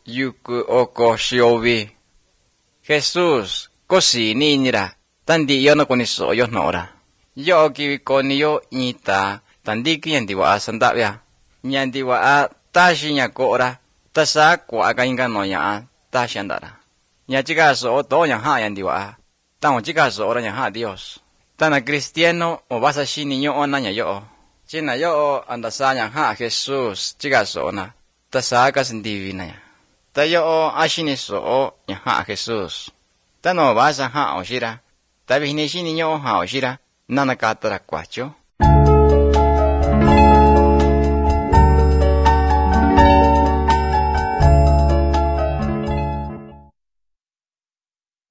yuku oko shiovi. Jesús, kosi ni nira, tandi yo no kuniso yo nora. Yo kiwi koni yo ita, tandi ki yandiwa sandavya. Nyandiwa tashi nyakora, tasa kwa akainga no ya tashi andara. Nyachika so to nyaha yandiwa, tamo chika so ora nyaha Dios. Tana cristiano o basa shini yo ona yo. China yo andasa nyaha Jesús, chika so ona, tasa kasindivi ya. Tayo ashini so nyaha Jesús. Tano basa ha oshira, tabi hineshini yo ha oshira, nanakatara kwacho.